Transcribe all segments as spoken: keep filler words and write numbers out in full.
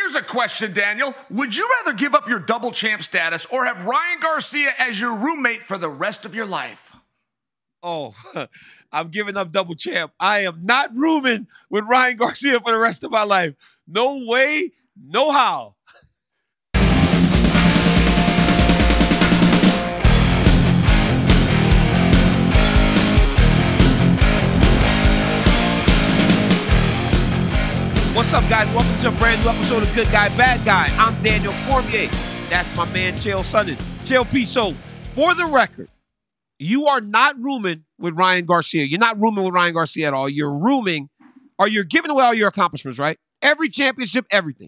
here's a question, Daniel. Would you rather give up your double champ status or have Ryan Garcia as your roommate for the rest of your life? Oh, I'm giving up double champ. I am not rooming with Ryan Garcia for the rest of my life. No way, no how. What's up, guys? Welcome to a brand new episode of Good Guy, Bad Guy. I'm Daniel Cormier. That's my man, Chael Sonnen. Chael P. So, for the record, you are not rooming with Ryan Garcia. You're not rooming with Ryan Garcia at all. You're rooming, or you're giving away all your accomplishments, right? Every championship, everything.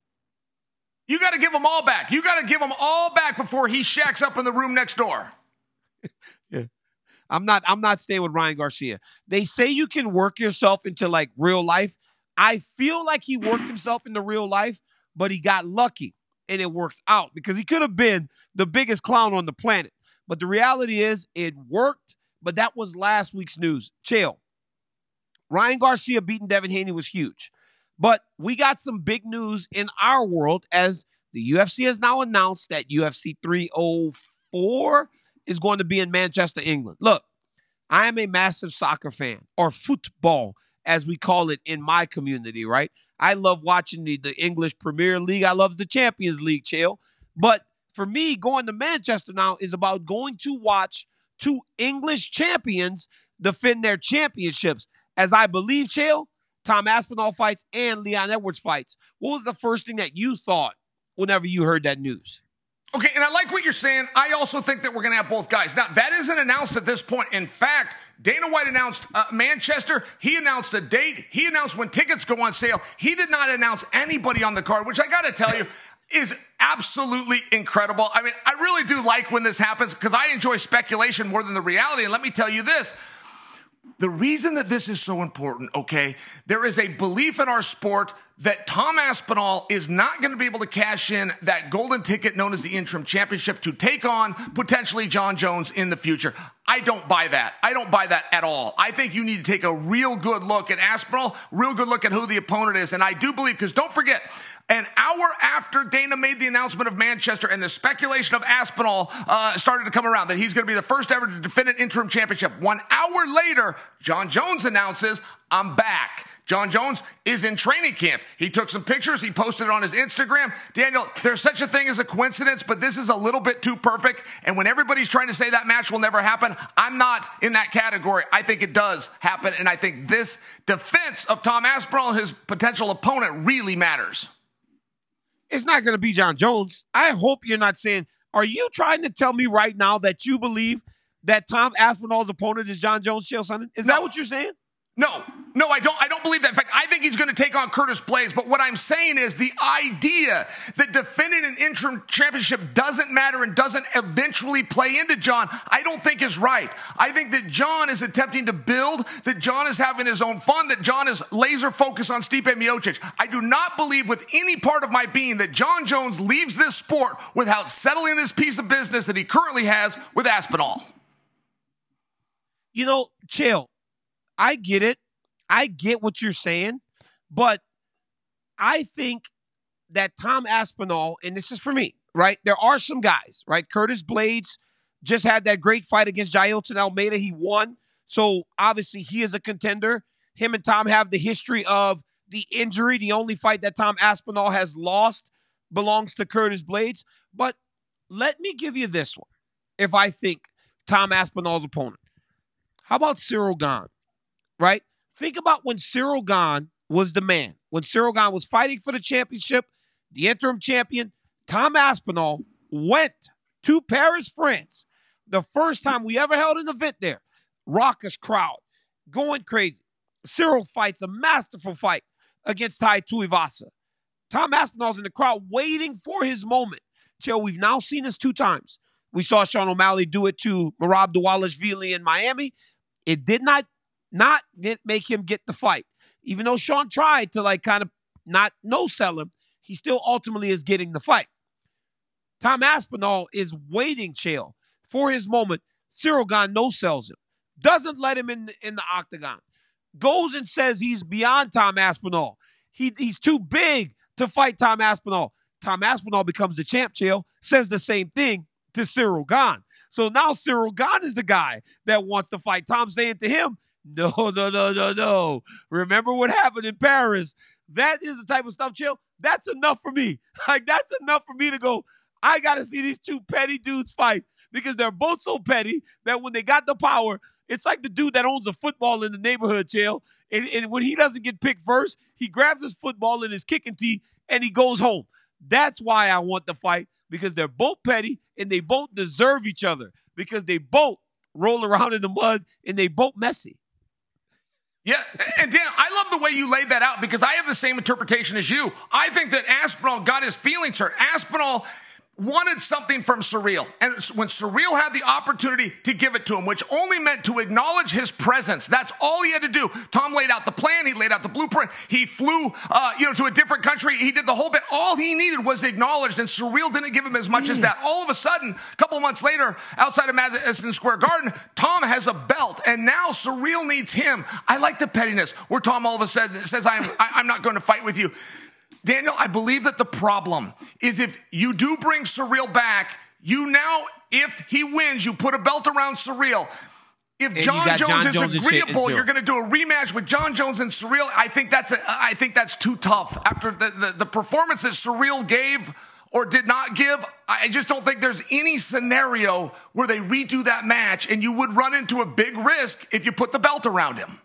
You got to give them all back. You got to give them all back before he shacks up in the room next door. Yeah. I'm not, I'm not staying with Ryan Garcia. They say you can work yourself into, like, real life. I feel like he worked himself into real life, but he got lucky, and it worked out because he could have been the biggest clown on the planet. But the reality is it worked, but that was last week's news. Chael, Ryan Garcia beating Devin Haney was huge. But we got some big news in our world as the U F C has now announced that U F C three oh four is going to be in Manchester, England. Look, I am a massive soccer fan, or football, as we call it in my community, right? I love watching the, the English Premier League. I love the Champions League, Chael. But for me, going to Manchester now is about going to watch two English champions defend their championships. As I believe, Chael, Tom Aspinall fights and Leon Edwards fights. What was the first thing that you thought whenever you heard that news? Okay, and I like what you're saying. I also think that we're going to have both guys. Now, that isn't announced at this point. In fact, Dana White announced uh, Manchester. He announced a date. He announced when tickets go on sale. He did not announce anybody on the card, which I got to tell you is absolutely incredible. I mean, I really do like when this happens because I enjoy speculation more than the reality. And let me tell you this. The reason that this is so important, okay, there is a belief in our sport that Tom Aspinall is not going to be able to cash in that golden ticket known as the interim championship to take on potentially Jon Jones in the future. I don't buy that. I don't buy that at all. I think you need to take a real good look at Aspinall, real good look at who the opponent is. And I do believe, because don't forget, an hour after Dana made the announcement of Manchester and the speculation of Aspinall uh, started to come around, that he's going to be the first ever to defend an interim championship, one hour later, Jon Jones announces, I'm back. Jon Jones is in training camp. He took some pictures. He posted it on his Instagram. Daniel, there's such a thing as a coincidence, but this is a little bit too perfect. And when everybody's trying to say that match will never happen, I'm not in that category. I think it does happen. And I think this defense of Tom Aspinall and his potential opponent really matters. It's not going to be Jon Jones. I hope you're not saying, are you trying to tell me right now that you believe that Tom Aspinall's opponent is Jon Jones, Chael Sonnen? Is no. that what you're saying? No, no, I don't. I don't believe that. In fact, I think he's going to take on Curtis Blaydes. But what I'm saying is the idea that defending an interim championship doesn't matter and doesn't eventually play into Jon, I don't think is right. I think that Jon is attempting to build, that Jon is having his own fun, that Jon is laser focused on Stipe Miocic. I do not believe with any part of my being that Jon Jones leaves this sport without settling this piece of business that he currently has with Aspinall. You know, Chael, I get it. I get what you're saying, but I think that Tom Aspinall, and this is for me, right? There are some guys, right? Curtis Blaydes just had that great fight against Jailton Almeida. He won. So obviously he is a contender. Him and Tom have the history of the injury. The only fight that Tom Aspinall has lost belongs to Curtis Blaydes. But let me give you this one. If I think Tom Aspinall's opponent, how about Cyril Gane? Right? Think about when Cyril Gane was the man. When Cyril Gane was fighting for the championship, the interim champion, Tom Aspinall went to Paris, France. The first time we ever held an event there. Raucous crowd, going crazy. Cyril fights a masterful fight against Tai Tuivasa. Tom Aspinall's in the crowd waiting for his moment. Chael, we've now seen this two times. We saw Sean O'Malley do it to Merab Dvalishvili in Miami. It did not not make him get the fight. Even though Sean tried to like kind of not no-sell him, he still ultimately is getting the fight. Tom Aspinall is waiting, Chael, for his moment. Cyril Gane no-sells him. Doesn't let him in the, in the octagon. Goes and says he's beyond Tom Aspinall. He, he's too big to fight Tom Aspinall. Tom Aspinall becomes the champ, Chael, says the same thing to Cyril Gane. So now Cyril Gane is the guy that wants to fight. Tom saying to him, no, no, no, no, no. Remember what happened in Paris. That is the type of stuff, Chael. That's enough for me. Like, that's enough for me to go, I got to see these two petty dudes fight because they're both so petty that when they got the power, it's like the dude that owns a football in the neighborhood, Chael. And, and when he doesn't get picked first, he grabs his football in his kicking tee and he goes home. That's why I want the fight, because they're both petty and they both deserve each other because they both roll around in the mud and they both messy. Yeah, and Dan, I love the way you laid that out because I have the same interpretation as you. I think that Aspinall got his feelings hurt. Aspinall wanted something from Ciryl, and when Ciryl had the opportunity to give it to him, which only meant to acknowledge his presence, that's all he had to do. Tom laid out the plan, he laid out the blueprint, he flew, uh, you know, to a different country, he did the whole bit. All he needed was acknowledged, and Ciryl didn't give him as much mm. as that. All of a sudden, a couple months later, outside of Madison Square Garden, Tom has a belt, and now Ciryl needs him. I like the pettiness where Tom all of a sudden says, "I'm, I, I'm not going to fight with you." Daniel, I believe that the problem is if you do bring Ciryl back, you now, if he wins, you put a belt around Ciryl. If John Jones, John is Jones agreeable, you're going to do a rematch with John Jones and Ciryl. I think that's a, I think that's too tough. After the, the, the performance that Ciryl gave or did not give, I just don't think there's any scenario where they redo that match, and you would run into a big risk if you put the belt around him.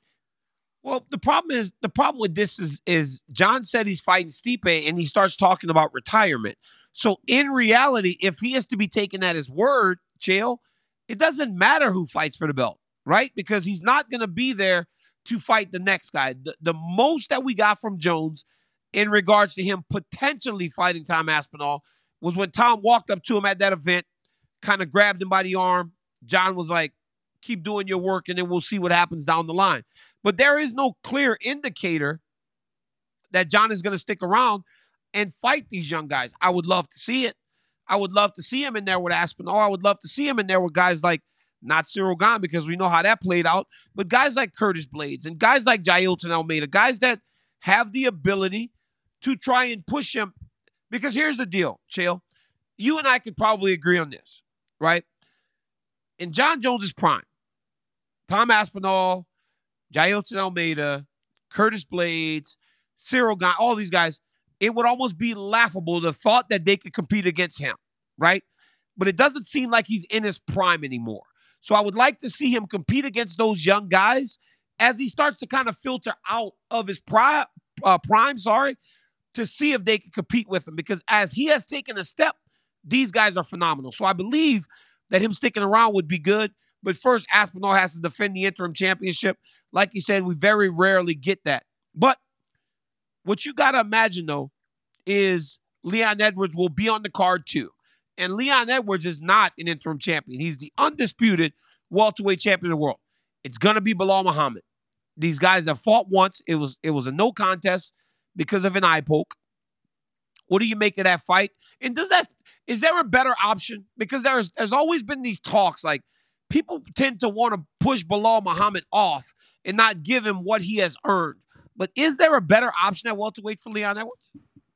Well, the problem is the problem with this is is John said he's fighting Stipe and he starts talking about retirement. So in reality, if he is to be taken at his word, Chael, it doesn't matter who fights for the belt, right? Because he's not going to be there to fight the next guy. The, the most that we got from Jones in regards to him potentially fighting Tom Aspinall was when Tom walked up to him at that event, kind of grabbed him by the arm. John was like, keep doing your work and then we'll see what happens down the line. But there is no clear indicator that John is going to stick around and fight these young guys. I would love to see it. I would love to see him in there with Aspinall. I would love to see him in there with guys like, not Cyril Gane, because we know how that played out, but guys like Curtis Blades and guys like Jailton Almeida, guys that have the ability to try and push him. Because here's the deal, Chael. You and I could probably agree on this, right? In John Jones's prime, Tom Aspinall, Jailton Almeida, Curtis Blades, Cyril Gane, all these guys, it would almost be laughable the thought that they could compete against him, right? But it doesn't seem like he's in his prime anymore. So I would like to see him compete against those young guys as he starts to kind of filter out of his pri- uh, prime, sorry, to see if they can compete with him. Because as he has taken a step, these guys are phenomenal. So I believe that him sticking around would be good. But first, Aspinall has to defend the interim championship. Like you said, we very rarely get that. But what you got to imagine, though, is Leon Edwards will be on the card, too. And Leon Edwards is not an interim champion. He's the undisputed welterweight champion of the world. It's going to be Belal Muhammad. These guys have fought once. It was, it was a no contest because of an eye poke. What do you make of that fight? And does that, is there a better option? Because there's, there's always been these talks like, people tend to want to push Belal Muhammad off and not give him what he has earned. But is there a better option at welterweight for Leon Edwards?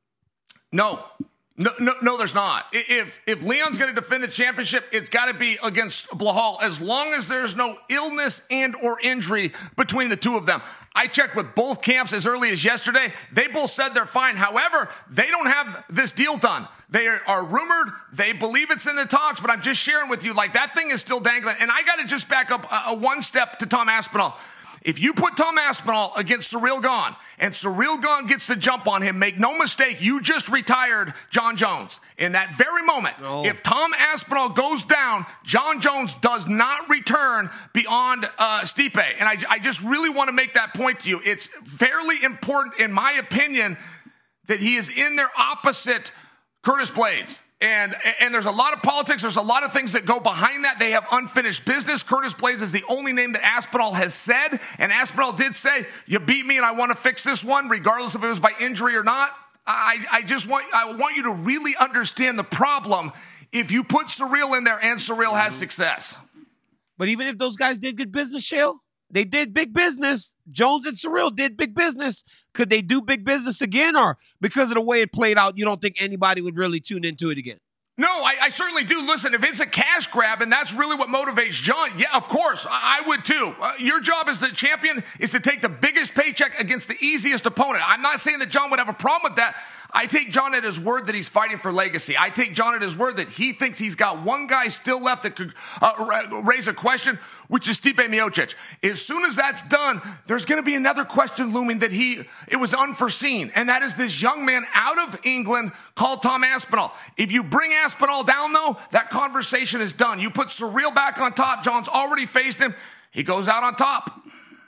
No. No, no, no, there's not. If if Leon's going to defend the championship, it's got to be against Belal, as long as there's no illness and or injury between the two of them. I checked with both camps as early as yesterday. They both said they're fine. However, they don't have this deal done. They are, are rumored. They believe it's in the talks, but I'm just sharing with you, like, that thing is still dangling. And I got to just back up a, a one step to Tom Aspinall. If you put Tom Aspinall against Cyril Gane and Cyril Gane gets the jump on him, make no mistake, you just retired John Jones. In that very moment, oh. If Tom Aspinall goes down, John Jones does not return beyond uh, Stipe. And I, I just really want to make that point to you. It's fairly important, in my opinion, that he is in there opposite Curtis Blades. And and there's a lot of politics. There's a lot of things that go behind that. They have unfinished business. Curtis Blades is the only name that Aspinall has said. And Aspinall did say, you beat me and I want to fix this one, regardless if it was by injury or not. I, I just want I want you to really understand the problem if you put Cyril in there and Cyril has success. But even if those guys did good business, Chael, they did big business. Jones and Cyril did big business. Could they do big business again, or because of the way it played out, you don't think anybody would really tune into it again? No, I, I certainly do. Listen, if it's a cash grab and that's really what motivates John, yeah, of course, I, I would too. Uh, your job as the champion is to take the biggest paycheck against the easiest opponent. I'm not saying that John would have a problem with that. I take John at his word that he's fighting for legacy. I take John at his word that he thinks he's got one guy still left that could uh, raise a question, which is Stipe Miocic. As soon as that's done, there's going to be another question looming that he, it was unforeseen, and that is this young man out of England called Tom Aspinall. If you bring Aspinall down, though, that conversation is done. You put Surreal back on top. John's already faced him. He goes out on top.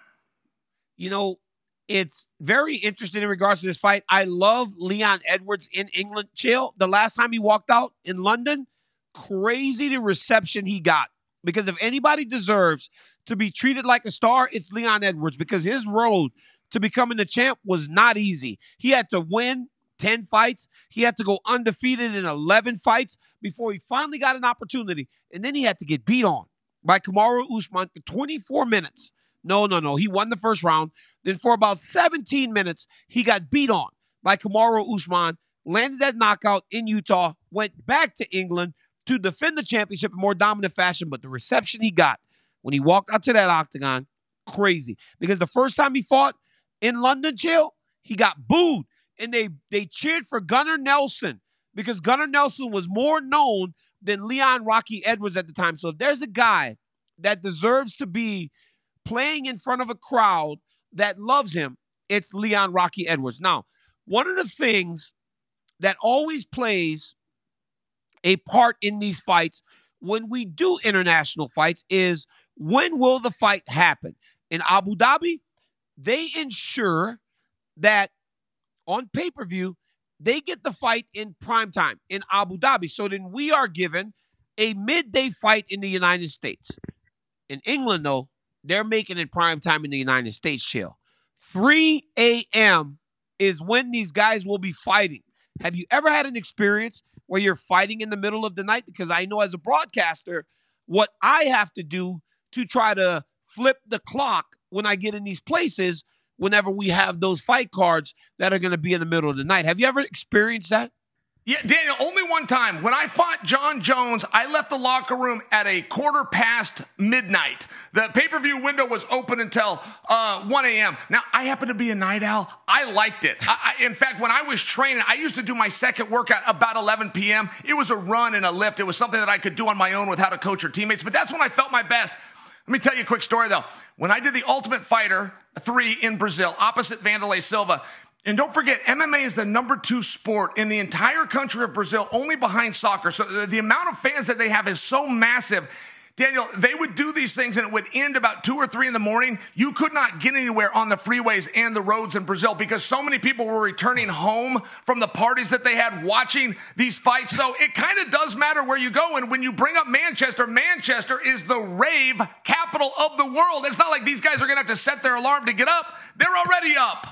You know, it's very interesting in regards to this fight. I love Leon Edwards in England. Chill. The last time he walked out in London, crazy the reception he got. Because if anybody deserves to be treated like a star, it's Leon Edwards. Because his road to becoming the champ was not easy. He had to win ten fights. He had to go undefeated in eleven fights before he finally got an opportunity. And then he had to get beat on by Kamaru Usman for twenty-four minutes. No, no, no. He won the first round. Then for about seventeen minutes, he got beat on by Kamaru Usman, landed that knockout in Utah, went back to England to defend the championship in more dominant fashion. But the reception he got when he walked out to that octagon, crazy. Because the first time he fought in London, Chill, he got booed. And they, they cheered for Gunnar Nelson because Gunnar Nelson was more known than Leon Rocky Edwards at the time. So if there's a guy that deserves to be playing in front of a crowd that loves him, it's Leon Rocky Edwards. Now, one of the things that always plays a part in these fights when we do international fights is when will the fight happen? In Abu Dhabi, they ensure that on pay-per-view, they get the fight in primetime in Abu Dhabi. So then we are given a midday fight in the United States. In England, though, they're making it primetime in the United States, Chill. three a.m. is when these guys will be fighting. Have you ever had an experience where you're fighting in the middle of the night? Because I know as a broadcaster, what I have to do to try to flip the clock when I get in these places whenever we have those fight cards that are going to be in the middle of the night. Have you ever experienced that? Yeah, Daniel, only one time. When I fought John Jones, I left the locker room at a quarter past midnight. The pay-per-view window was open until uh, one a.m. Now, I happen to be a night owl. I liked it. I, I, in fact, when I was training, I used to do my second workout about eleven p.m. It was a run and a lift. It was something that I could do on my own without a coach or teammates, but that's when I felt my best. Let me tell you a quick story, though. When I did the Ultimate Fighter three in Brazil, opposite Vanderlei Silva, and don't forget, M M A is the number two sport in the entire country of Brazil, only behind soccer. So the, the amount of fans that they have is so massive. Daniel, they would do these things and it would end about two or three in the morning. You could not get anywhere on the freeways and the roads in Brazil because so many people were returning home from the parties that they had watching these fights. So it kind of does matter where you go. And when you bring up Manchester, Manchester is the rave capital of the world. It's not like these guys are going to have to set their alarm to get up. They're already up.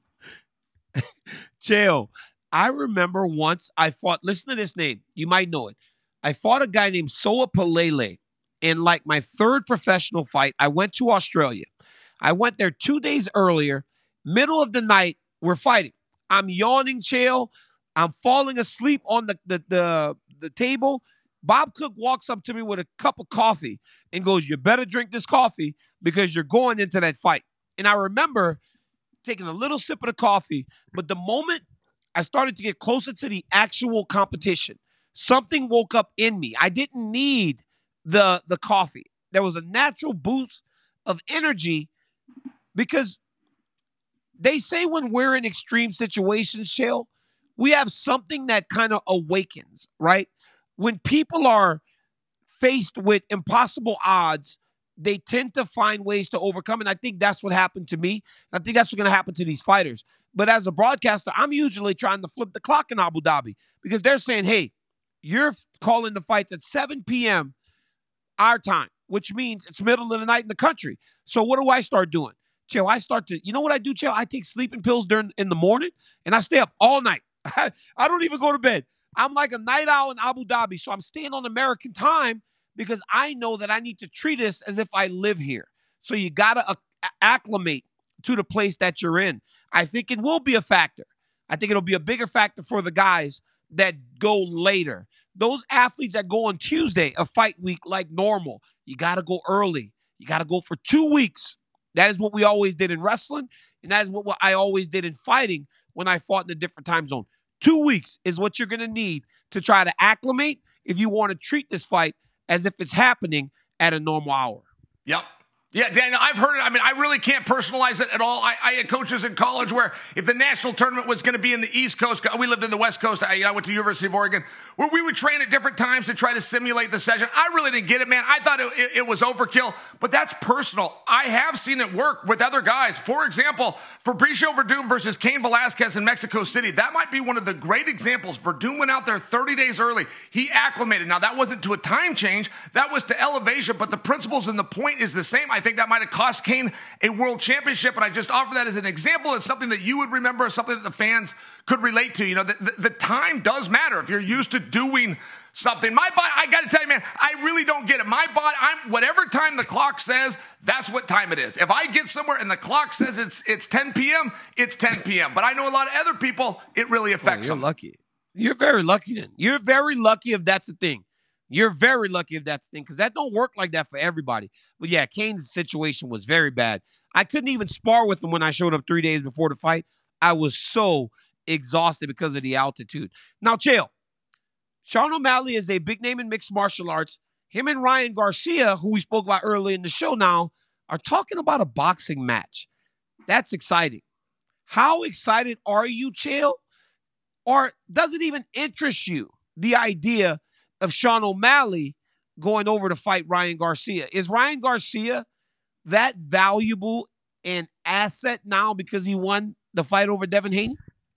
Chael, I remember once I fought, listen to this name, you might know it. I fought a guy named Soa Palele in like my third professional fight. I went to Australia. I went there two days earlier, middle of the night, we're fighting. I'm yawning, Chael. I'm falling asleep on the, the, the, the table. Bob Cook walks up to me with a cup of coffee and goes, you better drink this coffee because you're going into that fight. And I remember taking a little sip of the coffee, but the moment I started to get closer to the actual competition, something woke up in me. I didn't need the, the coffee. There was a natural boost of energy because they say when we're in extreme situations, Shale, we have something that kind of awakens, right? When people are faced with impossible odds, they tend to find ways to overcome. And I think that's what happened to me. I think that's what's going to happen to these fighters. But as a broadcaster, I'm usually trying to flip the clock in Abu Dhabi because they're saying, hey, you're calling the fights at seven p.m. our time, which means it's middle of the night in the country. So what do I start doing? Chael, I start to, you know what I do, Chael? I take sleeping pills during in the morning and I stay up all night. I don't even go to bed. I'm like a night owl in Abu Dhabi. So I'm staying on American time because I know that I need to treat this as if I live here. So you got to acclimate to the place that you're in. I think it will be a factor. I think it'll be a bigger factor for the guys that go later. Those athletes that go on Tuesday, a fight week like normal, you got to go early. You got to go for two weeks. That is what we always did in wrestling, and that is what I always did in fighting when I fought in a different time zone. Two weeks is what you're going to need to try to acclimate if you want to treat this fight as if it's happening at a normal hour. Yep. Yeah, Daniel, I've heard it. I mean, I really can't personalize it at all. I, I had coaches in college where if the national tournament was going to be in the East Coast, we lived in the West Coast. I, I went to the University of Oregon, where we would train at different times to try to simulate the session. I really didn't get it, man. I thought it, it, it was overkill, but that's personal. I have seen it work with other guys. For example, Fabricio Verdum versus Cain Velasquez in Mexico City. That might be one of the great examples. Verdum went out there thirty days early. He acclimated. Now, that wasn't to a time change. That was to elevation, but the principles and the point is the same. I think that might have cost Cain a world championship, and I just offer that as an example of something that you would remember, something that the fans could relate to. You know, the, the, the time does matter if you're used to doing something. My body, I got to tell you, man, I really don't get it. My body, I'm whatever time the clock says, that's what time it is. If I get somewhere and the clock says it's it's ten p.m., it's ten p.m. But I know a lot of other people, it really affects well, you're them. You're lucky. You're very lucky then. You're very lucky if that's the thing. You're very lucky if that's the thing, because that don't work like that for everybody. But yeah, Cain's situation was very bad. I couldn't even spar with him when I showed up three days before the fight. I was so exhausted because of the altitude. Now, Chael, Sean O'Malley is a big name in mixed martial arts. Him and Ryan Garcia, who we spoke about earlier in the show now, are talking about a boxing match. That's exciting. How excited are you, Chael? Or does it even interest you, the idea of Sean O'Malley going over to fight Ryan Garcia? Is Ryan Garcia that valuable an asset now because he won the fight over Devin Haney?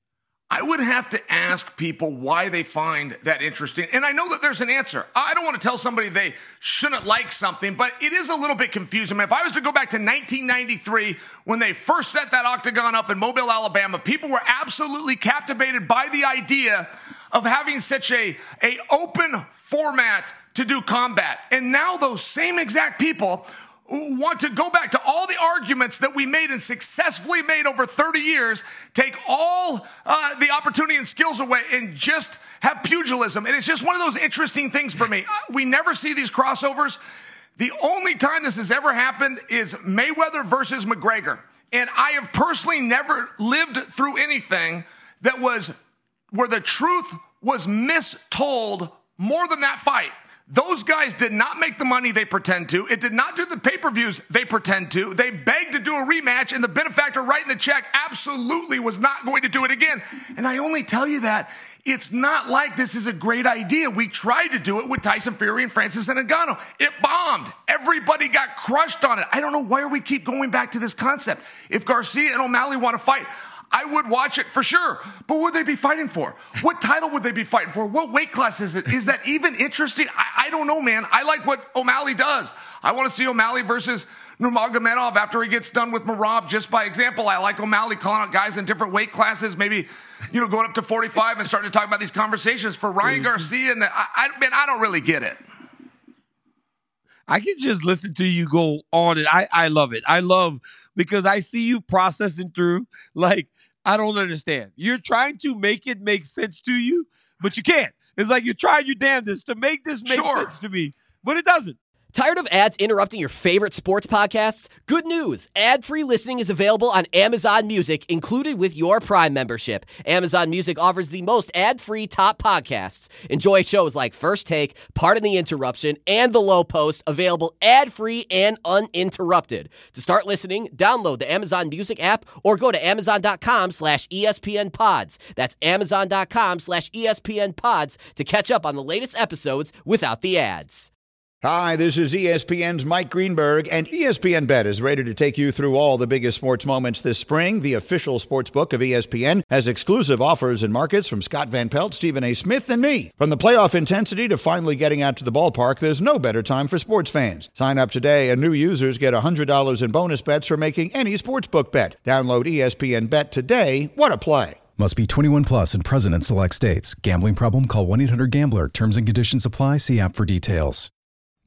I would have to ask people why they find that interesting. And I know that there's an answer. I don't want to tell somebody they shouldn't like something, but it is a little bit confusing. I mean, if I was to go back to nineteen ninety-three, when they first set that octagon up in Mobile, Alabama, people were absolutely captivated by the idea of having such a, a open format to do combat. And now those same exact people want to go back to all the arguments that we made and successfully made over thirty years, take all uh, the opportunity and skills away and just have pugilism. And it's just one of those interesting things for me. We never see these crossovers. The only time this has ever happened is Mayweather versus McGregor. And I have personally never lived through anything that was where the truth was mistold more than that fight. Those guys did not make the money they pretend to. It did not do the pay-per-views they pretend to. They begged to do a rematch, and the benefactor writing the check absolutely was not going to do it again. And I only tell you that it's not like this is a great idea. We tried to do it with Tyson Fury and Francis Ngannou. It bombed. Everybody got crushed on it. I don't know why we keep going back to this concept. If Garcia and O'Malley want to fight, I would watch it for sure. But what would they be fighting for? What title would they be fighting for? What weight class is it? Is that even interesting? I, I don't know, man. I like what O'Malley does. I want to see O'Malley versus Nurmagomedov after he gets done with Merab. Just by example, I like O'Malley calling out guys in different weight classes, maybe, you know, going up to forty-five and starting to talk about these conversations. For Ryan Garcia, and the, I, I, man, I don't really get it. I can just listen to you go on and I, I love it. I love because I see you processing through like, I don't understand. You're trying to make it make sense to you, but you can't. It's like you're trying your damnedest to make this make Sure. sense to me, but it doesn't. Tired of ads interrupting your favorite sports podcasts? Good news. Ad-free listening is available on Amazon Music, included with your Prime membership. Amazon Music offers the most ad-free top podcasts. Enjoy shows like First Take, Pardon the Interruption, and The Low Post, available ad-free and uninterrupted. To start listening, download the Amazon Music app or go to amazon.com slash ESPN pods. That's amazon.com slash ESPN pods to catch up on the latest episodes without the ads. Hi, this is E S P N's Mike Greenberg, and E S P N Bet is ready to take you through all the biggest sports moments this spring. The official sports book of E S P N has exclusive offers and markets from Scott Van Pelt, Stephen A. Smith, and me. From the playoff intensity to finally getting out to the ballpark, there's no better time for sports fans. Sign up today, and new users get one hundred dollars in bonus bets for making any sportsbook bet. Download E S P N Bet today. What a play. Must be twenty-one plus and present in select states. Gambling problem? Call one eight hundred gambler. Terms and conditions apply. See app for details.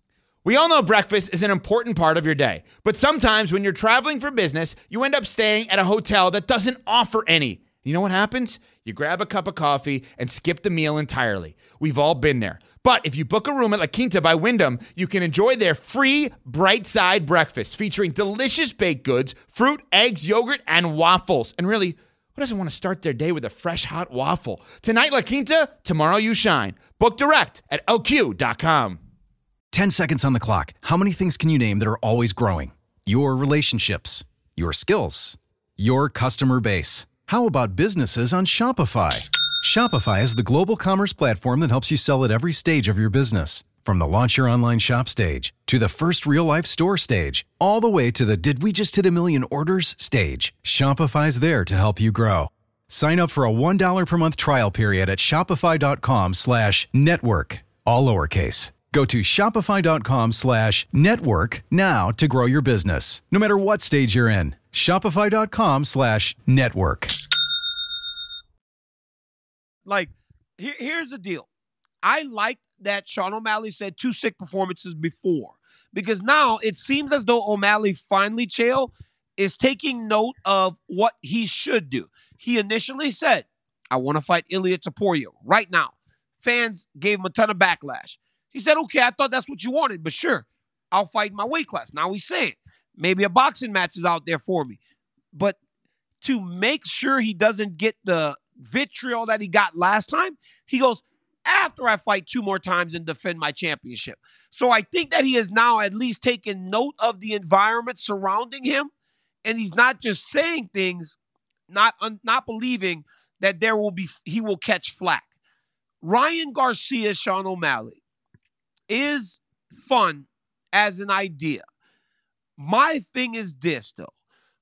We all know breakfast is an important part of your day, but sometimes when you're traveling for business, you end up staying at a hotel that doesn't offer any. You know what happens? You grab a cup of coffee and skip the meal entirely. We've all been there. But if you book a room at La Quinta by Wyndham, you can enjoy their free Bright Side breakfast featuring delicious baked goods, fruit, eggs, yogurt, and waffles. And really, who doesn't want to start their day with a fresh, hot waffle? Tonight, La Quinta, tomorrow you shine. Book direct at L Q dot com. ten seconds on the clock. How many things can you name that are always growing? Your relationships, your skills, your customer base. How about businesses on Shopify? Shopify is the global commerce platform that helps you sell at every stage of your business. From the launch your online shop stage to the first real-life store stage, all the way to the did we just hit a million orders stage. Shopify's there to help you grow. Sign up for a one dollar per month trial period at shopify.com slash network, all lowercase. Go to shopify.com slash network now to grow your business, no matter what stage you're in. Shopify.com slash network. Like, here, here's the deal. I like that Sean O'Malley said two sick performances before, because now it seems as though O'Malley finally, Chael, is taking note of what he should do. He initially said, I want to fight Ilia Topuria right now. Fans gave him a ton of backlash. He said, okay, I thought that's what you wanted, but sure, I'll fight in my weight class. Now he's saying, maybe a boxing match is out there for me. But to make sure he doesn't get the vitriol that he got last time, he goes, after I fight two more times and defend my championship. So I think that he has now at least taken note of the environment surrounding him, and he's not just saying things, not, un, not believing that there will be he will catch flack. Ryan Garcia, Sean O'Malley, is fun as an idea. My thing is this, though.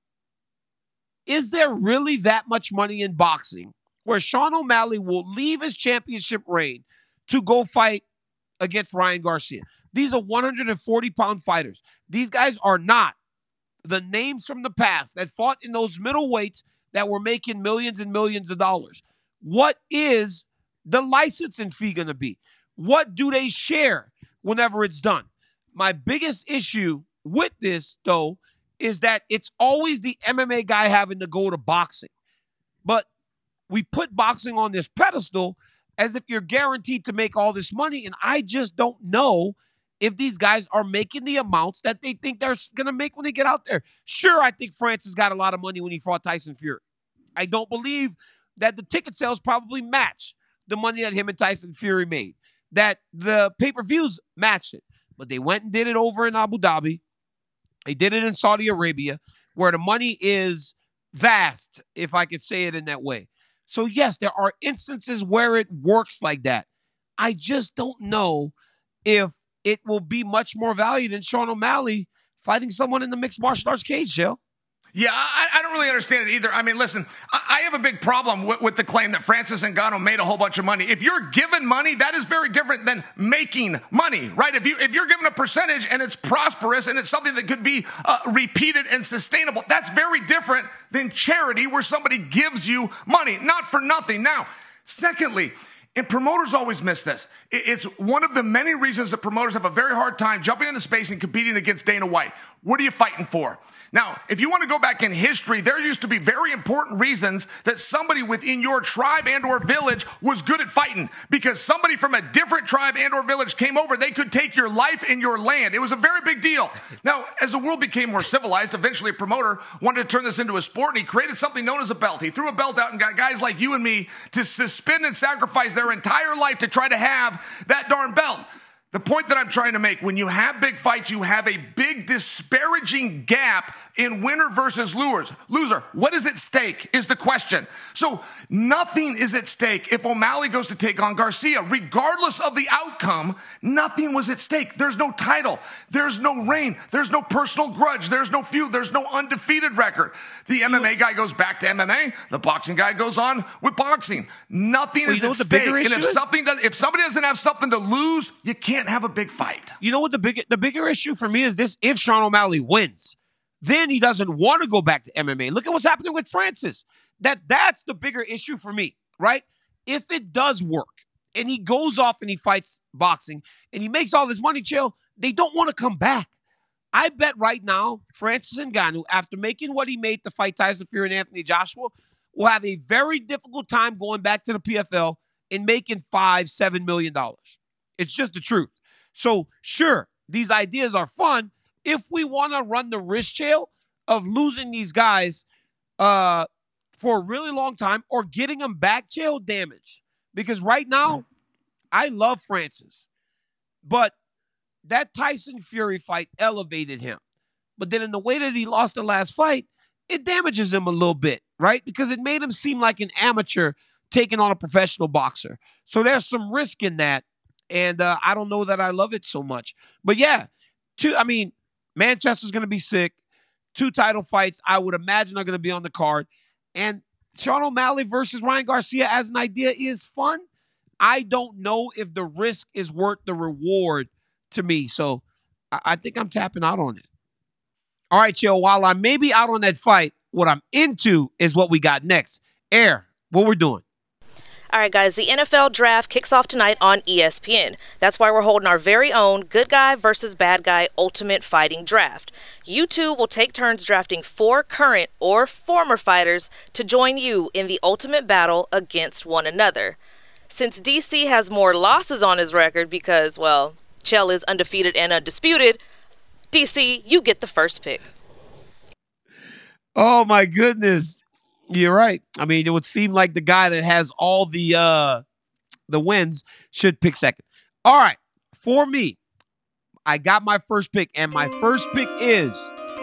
Is there really that much money in boxing where Sean O'Malley will leave his championship reign to go fight against Ryan Garcia? These are one hundred forty pound fighters. These guys are not the names from the past that fought in those middleweights that were making millions and millions of dollars. What is the licensing fee going to be? What do they share whenever it's done? My biggest issue with this, though, is that it's always the M M A guy having to go to boxing. But we put boxing on this pedestal as if you're guaranteed to make all this money, and I just don't know if these guys are making the amounts that they think they're going to make when they get out there. Sure, I think Francis got a lot of money when he fought Tyson Fury. I don't believe that the ticket sales probably match the money that him and Tyson Fury made, that the pay-per-views matched it. But they went and did it over in Abu Dhabi. They did it in Saudi Arabia, where the money is vast, if I could say it in that way. So, yes, there are instances where it works like that. I just don't know if it will be much more value than Sean O'Malley fighting someone in the mixed martial arts cage, Shell. Yeah, I, I don't really understand it either. I mean, listen, I, I have a big problem with, with the claim that Francis Ngannou made a whole bunch of money. If you're given money, that is very different than making money, right? If, you, if you're given a percentage and it's prosperous and it's something that could be uh, repeated and sustainable, that's very different than charity where somebody gives you money, not for nothing. Now, secondly, and promoters always miss this. It's one of the many reasons that promoters have a very hard time jumping in the space and competing against Dana White. What are you fighting for? Now, if you want to go back in history, there used to be very important reasons that somebody within your tribe and or village was good at fighting. Because somebody from a different tribe and or village came over, they could take your life and your land. It was a very big deal. Now, as the world became more civilized, eventually a promoter wanted to turn this into a sport, and he created something known as a belt. He threw a belt out and got guys like you and me to suspend and sacrifice their entire life to try to have that darn belt. The point that I'm trying to make, when you have big fights, you have a big disparaging gap in winner versus loser. Loser, what is at stake is the question. So nothing is at stake if O'Malley goes to take on Garcia. Regardless of the outcome, nothing was at stake. There's no title. There's no reign. There's no personal grudge. There's no feud. There's no undefeated record. The M M A guy goes back to M M A. The boxing guy goes on with boxing. Nothing well, is at stake. And if something does, if somebody doesn't have something to lose, you can't have a big fight. You know what the big the bigger issue for me is this: if Sean O'Malley wins, then he doesn't want to go back to M M A. Look at what's happening with Francis. That that's the bigger issue for me, right? If it does work and he goes off and he fights boxing and he makes all this money, Chill, they don't want to come back. I bet right now, Francis Ngannou, after making what he made to fight Tyson Fury and Anthony Joshua, will have a very difficult time going back to the P F L and making five, seven million dollars. It's just the truth. So, sure, these ideas are fun if we want to run the risk, Chael, of losing these guys uh, for a really long time or getting them back, Chael, damaged. Because right now, I love Francis, but that Tyson Fury fight elevated him. But then in the way that he lost the last fight, it damages him a little bit, right? Because it made him seem like an amateur taking on a professional boxer. So there's some risk in that. And uh, I don't know that I love it so much. But yeah, two, I mean, Manchester's going to be sick. Two title fights, I would imagine, are going to be on the card. And Sean O'Malley versus Ryan Garcia as an idea is fun. I don't know if the risk is worth the reward to me. So I, I think I'm tapping out on it. All right, Chael, while I may be out on that fight, what I'm into is what we got next. Air, what we're doing. All right, guys, the N F L draft kicks off tonight on E S P N. That's why we're holding our very own Good Guy versus Bad Guy Ultimate Fighting Draft. You two will take turns drafting four current or former fighters to join you in the ultimate battle against one another. Since D C has more losses on his record because, well, Chael is undefeated and undisputed, D C, you get the first pick. Oh, my goodness. You're right. I mean, it would seem like the guy that has all the uh, the wins should pick second. All right. For me, I got my first pick, and my first pick is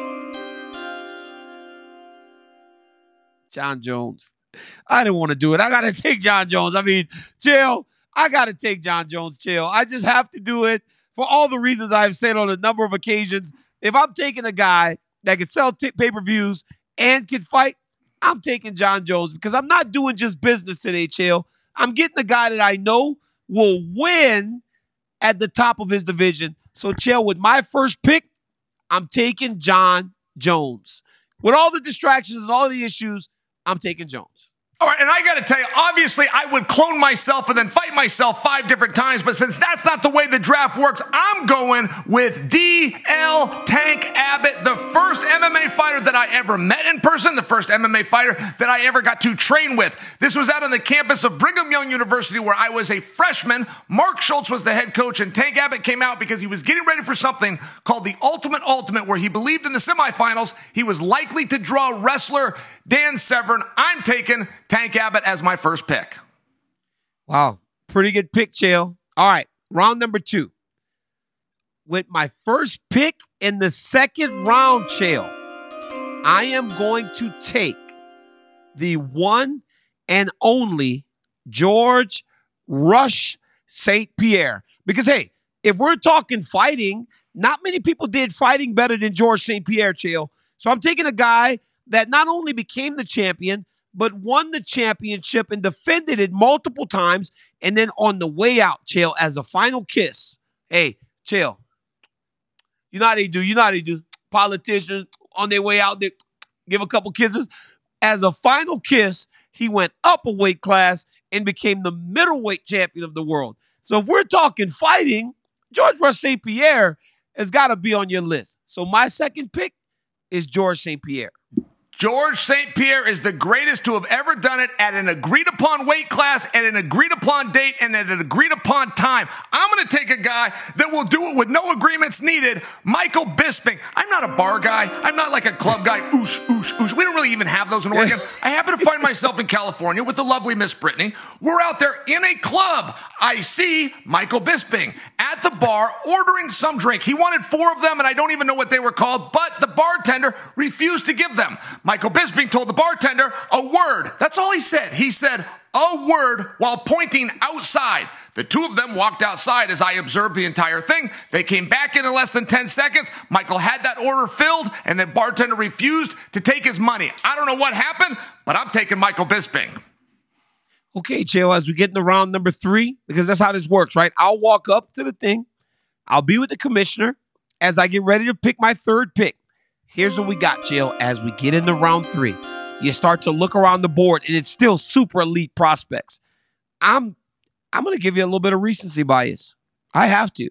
Jon Jones. I didn't want to do it. I got to take Jon Jones. I mean, Chael, I got to take Jon Jones, Chael. I just have to do it for all the reasons I've said on a number of occasions. If I'm taking a guy that can sell t- pay-per-views and can fight, I'm taking Jon Jones because I'm not doing just business today, Chael. I'm getting a guy that I know will win at the top of his division. So, Chael, with my first pick, I'm taking Jon Jones. With all the distractions and all the issues, I'm taking Jones. All right, and I got to tell you, obviously, I would clone myself and then fight myself five different times, but since that's not the way the draft works, I'm going with D L Tank Abbott, the first M M A fighter that I ever met in person, the first M M A fighter that I ever got to train with. This was out on the campus of Brigham Young University where I was a freshman. Mark Schultz was the head coach, and Tank Abbott came out because he was getting ready for something called the Ultimate Ultimate, where he believed in the semifinals he was likely to draw wrestler Dan Severn. I'm taking Tank Abbott as my first pick. Wow. Pretty good pick, Chael. All right. Round number two. With my first pick in the second round, Chael, I am going to take the one and only George Rush Saint Pierre. Because, hey, if we're talking fighting, not many people did fighting better than George Saint Pierre, Chael. So I'm taking a guy that not only became the champion, but won the championship and defended it multiple times. And then on the way out, Chael, as a final kiss, hey, Chael, you know how they do. You know how they do. Politicians on their way out, they give a couple kisses. As a final kiss, he went up a weight class and became the middleweight champion of the world. So if we're talking fighting, George Rush Saint Pierre has got to be on your list. So my second pick is George Saint Pierre. George Saint Pierre is the greatest to have ever done it at an agreed-upon weight class, at an agreed-upon date, and at an agreed-upon time. I'm going to take a guy that will do it with no agreements needed, Michael Bisping. I'm not a bar guy. I'm not like a club guy. Oosh, oosh, oosh. We don't really even have those in Oregon. I happen to find myself in California with the lovely Miss Brittany. We're out there in a club. I see Michael Bisping at the bar ordering some drink. He wanted four of them, and I don't even know what they were called, but the bartender refused to give them. Michael Bisping told the bartender a word. That's all he said. He said a word while pointing outside. The two of them walked outside as I observed the entire thing. They came back in in less than ten seconds. Michael had that order filled, and the bartender refused to take his money. I don't know what happened, but I'm taking Michael Bisping. Okay, Chael, as we get into round number three, because that's how this works, right? I'll walk up to the thing. I'll be with the commissioner as I get ready to pick my third pick. Here's what we got, Chael, as we get into round three. You start to look around the board, and it's still super elite prospects. I'm I'm going to give you a little bit of recency bias. I have to.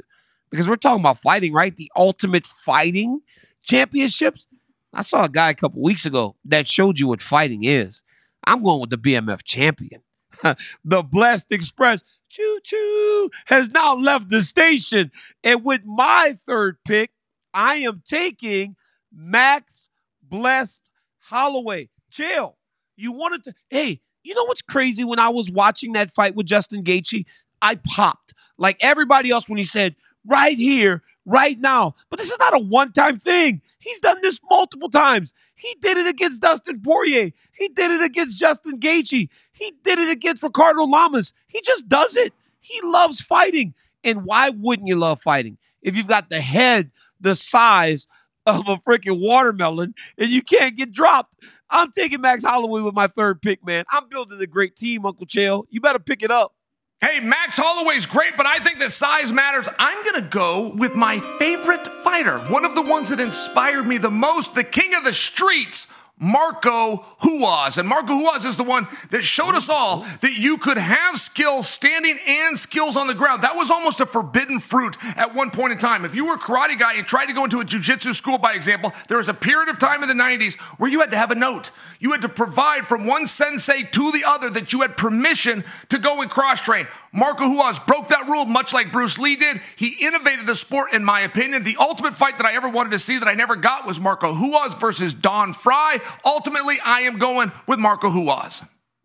because we're talking about fighting, right? The Ultimate Fighting Championships. I saw a guy a couple weeks ago that showed you what fighting is. I'm going with the B M F champion. The Blessed Express, choo-choo, has now left the station. And with my third pick, I am taking Max Blessed Holloway. Chill. You wanted to, hey, you know what's crazy? When I was watching that fight with Justin Gaethje, I popped like everybody else when he said, right here, right now. But this is not a one-time thing. He's done this multiple times. He did it against Dustin Poirier. He did it against Justin Gaethje. He did it against Ricardo Lamas. He just does it. He loves fighting. And why wouldn't you love fighting? If you've got the head the size of a freaking watermelon and you can't get dropped. I'm taking Max Holloway with my third pick, man. I'm building a great team, Uncle Chael. You better pick it up. Hey, Max Holloway's great, but I think that size matters. I'm going to go with my favorite fighter, one of the ones that inspired me the most, the king of the streets, Marco Ruas. And Marco Ruas is the one that showed us all that you could have skills standing and skills on the ground. That was almost a forbidden fruit at one point in time. If you were a karate guy and tried to go into a jiu-jitsu school, by example, there was a period of time in the nineties where you had to have a note. You had to provide from one sensei to the other that you had permission to go and cross-train. Marco Ruas broke that rule much like Bruce Lee did. He innovated the sport, in my opinion. The ultimate fight that I ever wanted to see that I never got was Marco Ruas versus Don Fry. Ultimately, I am going with Marco Ruas.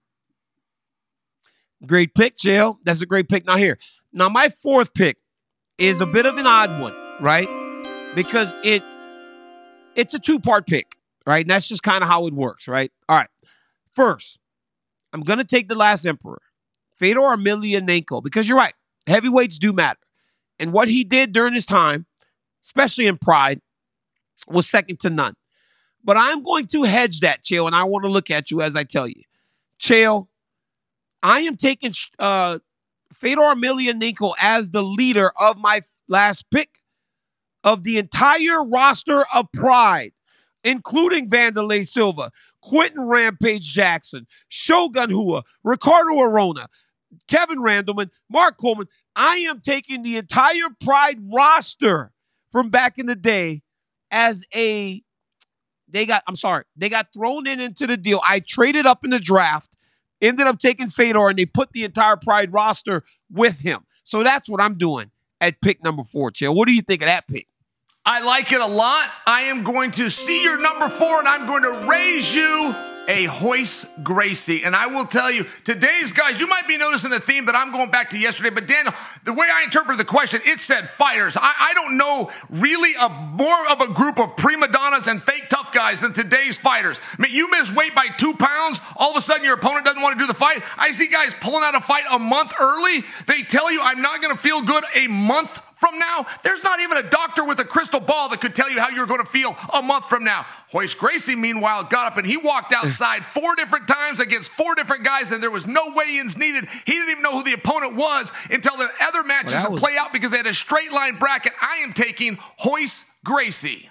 Great pick, Chael. That's a great pick. Now here, now my fourth pick is a bit of an odd one, right? Because it it's a two-part pick, right? And that's just kind of how it works, right? All right. First, I'm going to take the last emperor, Fedor Emelianenko, because you're right. Heavyweights do matter. And what he did during his time, especially in Pride, was second to none. But I'm going to hedge that, Chael, and I want to look at you as I tell you. Chael, I am taking uh, Fedor Emelianenko as the leader of my last pick of the entire roster of Pride, including Vanderlei Silva, Quentin Rampage Jackson, Shogun Rua, Ricardo Arona, Kevin Randleman, Mark Coleman. I am taking the entire Pride roster from back in the day as a They got, I'm sorry, they got thrown in into the deal. I traded up in the draft, ended up taking Fedor, and they put the entire Pride roster with him. So that's what I'm doing at pick number four, Chael. What do you think of that pick? I like it a lot. I am going to see your number four, and I'm going to raise you a Royce Gracie. And I will tell you, today's guys, you might be noticing a theme, but I'm going back to yesterday. But Daniel, the way I interpreted the question, it said fighters. I, I don't know really a more of a group of prima donnas and fake tough guys than today's fighters. I mean, you miss weight by two pounds, all of a sudden your opponent doesn't want to do the fight. I see guys pulling out a fight a month early. They tell you, I'm not going to feel good a month from now. There's not even a doctor with a crystal ball that could tell you how you're going to feel a month from now. Royce Gracie, meanwhile, got up and he walked outside four different times against four different guys, and there was no weigh-ins needed. He didn't even know who the opponent was until the other matches well, would was- play out because they had a straight line bracket. I am taking Royce Gracie.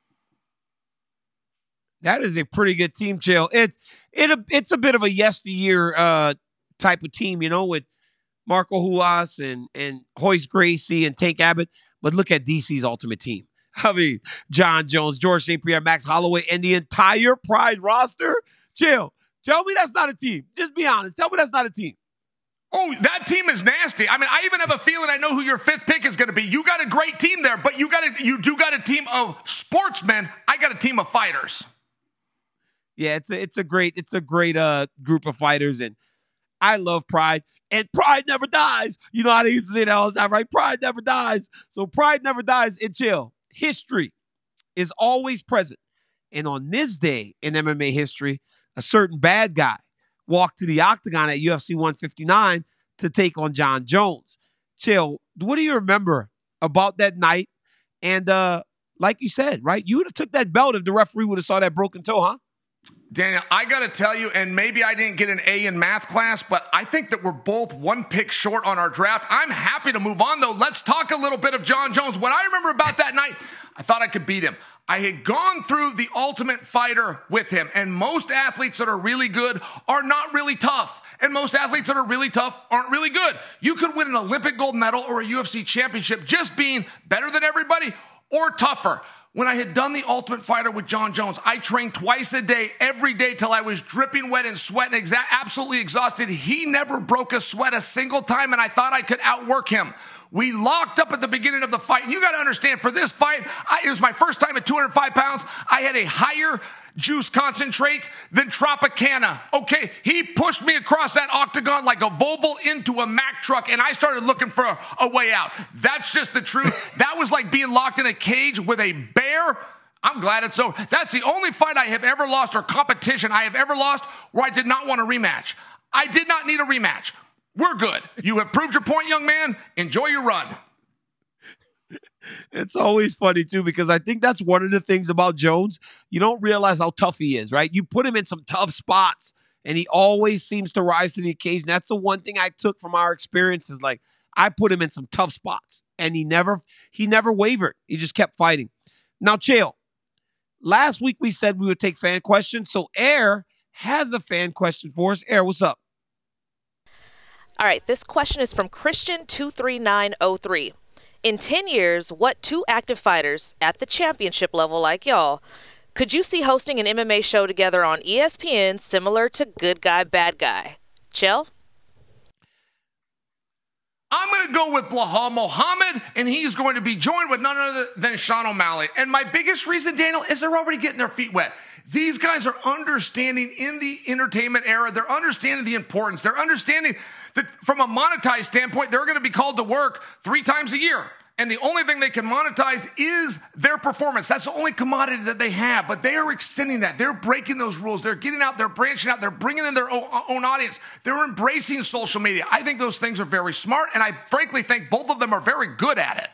That is a pretty good team, Chael. It's it, it's a bit of a yesteryear uh, type of team, you know, with Marco Ruas and, and Royce Gracie and Tank Abbott. But look at D C's ultimate team. I mean, John Jones, George Saint Pierre, Max Holloway, and the entire Pride roster. Chill. Tell me that's not a team. Just be honest. Tell me that's not a team. Oh, that team is nasty. I mean, I even have a feeling I know who your fifth pick is going to be. You got a great team there, but you got a, you do got a team of sportsmen. I got a team of fighters. Yeah, it's a it's a great it's a great uh group of fighters, and I love Pride. And Pride never dies. You know how they used to say that all the time, right? Pride never dies. So Pride never dies. And chill. History is always present. And on this day in M M A history, a certain bad guy walked to the octagon at U F C one fifty-nine to take on John Jones. Chill, what do you remember about that night? And uh, like you said, right, you would have took that belt if the referee would have saw that broken toe, huh? Daniel, I got to tell you, and maybe I didn't get an A in math class, but I think that we're both one pick short on our draft. I'm happy to move on, though. Let's talk a little bit of John Jones. What I remember about that night, I thought I could beat him. I had gone through the Ultimate Fighter with him, and most athletes that are really good are not really tough. And most athletes that are really tough aren't really good. You could win an Olympic gold medal or a U F C championship just being better than everybody or tougher. When I had done The Ultimate Fighter with Jon Jones, I trained twice a day, every day, till I was dripping wet and sweat and exa- absolutely exhausted. He never broke a sweat a single time, and I thought I could outwork him. We locked up at the beginning of the fight, and you got to understand, for this fight, I, it was my first time at two hundred five pounds. I had a higher juice concentrate than Tropicana. Okay, he pushed me across that octagon like a Volvo into a Mack truck, and I started looking for a, a way out. That's just the truth. That was like being locked in a cage with a bear. I'm glad it's over. That's the only fight I have ever lost or competition I have ever lost where I did not want a rematch. I did not need a rematch. We're good. You have proved your point, young man. Enjoy your run. It's always funny, too, because I think that's one of the things about Jones. You don't realize how tough he is, right? You put him in some tough spots, and he always seems to rise to the occasion. That's the one thing I took from our experiences. Like, I put him in some tough spots, and he never he never wavered. He just kept fighting. Now, Chael, last week we said we would take fan questions, so Air has a fan question for us. Air, what's up? All right, this question is from Christian two three nine oh three. In ten years, what two active fighters at the championship level like y'all could you see hosting an M M A show together on E S P N similar to Good Guy, Bad Guy? Chell? I'm going to go with Belal Muhammad, and he's going to be joined with none other than Sean O'Malley. And my biggest reason, Daniel, is they're already getting their feet wet. These guys are understanding in the entertainment era. They're understanding the importance. They're understanding that from a monetized standpoint, they're going to be called to work three times a year. And the only thing they can monetize is their performance. That's the only commodity that they have. But they are extending that. They're breaking those rules. They're getting out. They're branching out. They're bringing in their own audience. They're embracing social media. I think those things are very smart. And I frankly think both of them are very good at it.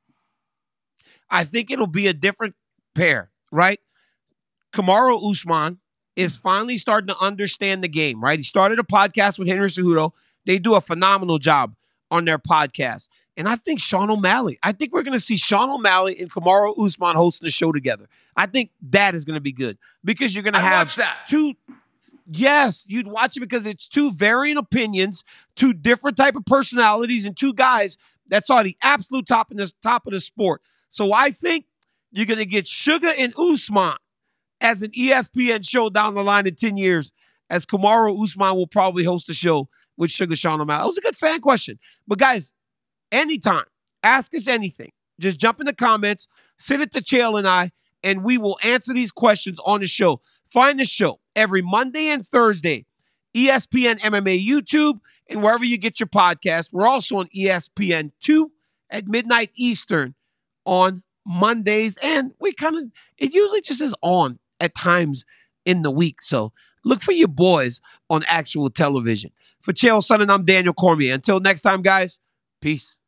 I think it'll be a different pair, right? Kamaru Usman is finally starting to understand the game, right? He started a podcast with Henry Cejudo. They do a phenomenal job on their podcast. And I think Sean O'Malley, I think we're going to see Sean O'Malley and Kamaru Usman hosting the show together. I think that is going to be good because you're going to have watch that. two. Yes, you'd watch it because it's two varying opinions, two different type of personalities, and two guys that's on the absolute top of the top of the sport. So I think you're going to get Sugar and Usman as an E S P N show down the line in ten years, as Kamaru Usman will probably host the show with Sugar Sean O'Malley. That was a good fan question. But guys, anytime, ask us anything. Just jump in the comments, send it to Chael and I, and we will answer these questions on the show. Find the show every Monday and Thursday, E S P N M M A YouTube, and wherever you get your podcast. We're also on E S P N two at midnight Eastern on Mondays, and we kind of, it usually just is on at times in the week. So look for your boys on actual television. For Chael Sonnen, I'm Daniel Cormier. Until next time, guys, peace.